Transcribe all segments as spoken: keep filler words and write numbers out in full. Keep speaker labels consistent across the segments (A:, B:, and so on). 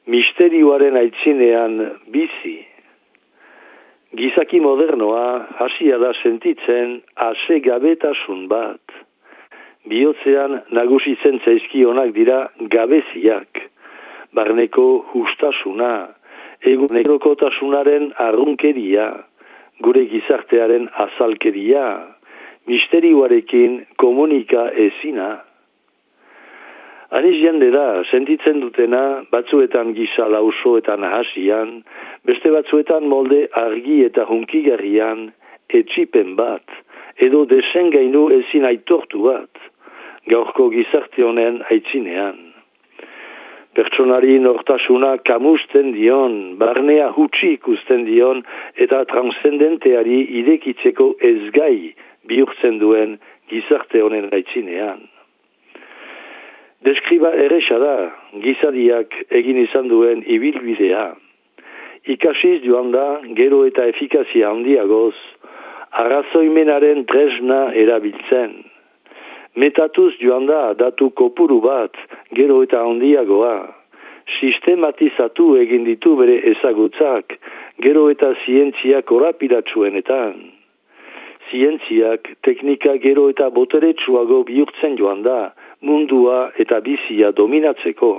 A: misterioaren aitzinean bizi. Gizaki modernoa hasia da sentitzen asegabetasun bat. Bihotzean nagusitzen zaizkionak dira gabeziak, barneko justasuna, egunerokotasunaren arrunkeria, gure gizartearen azalkeria, misterioarekin komunika ezina. Aniz jende da, sentitzen dutena, batzuetan gisa lausoetan hasian, beste batzuetan molde argi eta hunkigarrian, etxipen bat, edo desengainu ezin aitortu bat, gaurko gizarte honen aitzinean. Pertsonari nortasuna kamusten dion, barnea hutsi ikusten dion, eta transcendenteari irekitzeko ezgai bihurtzen duen gizarte honen aitzinean. Deskriba erresa da, gizadiak egin izan duen ibilbidea. Ikasiz joan da, gero eta efikazia handiagoz, arrazoimenaren tresna erabiltzen. Metatuz joan da, datu kopuru bat, gero eta handiagoa. Sistematizatu egin ditu bere ezagutzak, gero eta zientzia korapilatsuenetan. Zientziak teknika gero eta boteretsuago bihurtzen joan da, mundua eta bizia dominatzeko.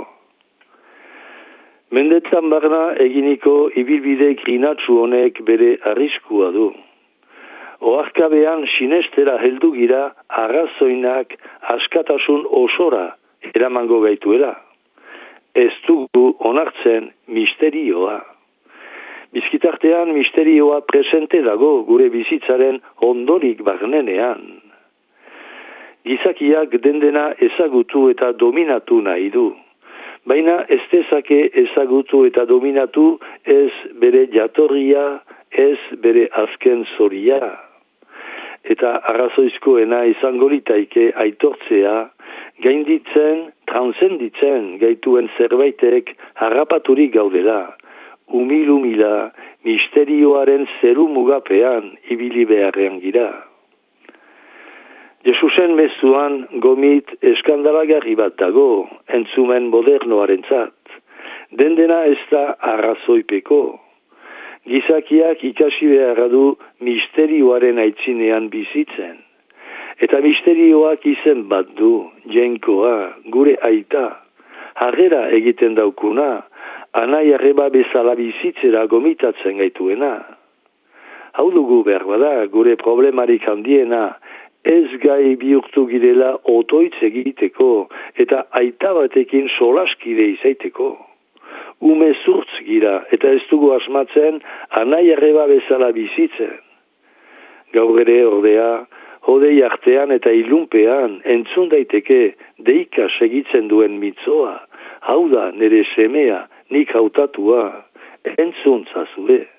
A: Mendetan barna eginiko ibilbide grinatsu honek bere arriskua du. Oarkabean sinestera heldu gira arrazoinak askatasun osora eramango gaituela. Ez dugu onartzen misterioa. Bizkitartean misterioa presente dago gure bizitzaren ondorik barnenean. Gizakiak dendena ezagutu eta dominatu nahi du. Baina ez dezake ezagutu eta dominatu ez bere jatorria, ez bere azken zoria. Eta arrazoizkoena izango litaike aitortzea, gainditzen, transcenditzen gaituen zerbaitek harrapaturik gaudela. Umil-umila, misterioaren zeru mugapean ibili beharrean gira. Jesusen mezuan gomit eskandalagarri bat dago, entzumen modernoarentzat. Dendena ez da arrazoipeko. Gizakiak ikasi beharra du misterioaren aitzinean bizitzen. Eta misterioak izen bat du, jenkoa, gure aita. Harrera egiten daukuna, anai arreba bezala bizitzera gomitatzen gaituena. Hau dugu behar bada, gure problemarik handiena, ez gai bihurtu girela otoitz egiteko eta aita batekin solaskide izaiteko. Ume zurtz gira eta ez dugu asmatzen anai arreba bezala bizitzen. Gaur ere ordea, hodei artean eta ilunpean entzun daiteke deika segitzen duen mitzoa. Hau da nire semea, nik hautatua, entzun zazue.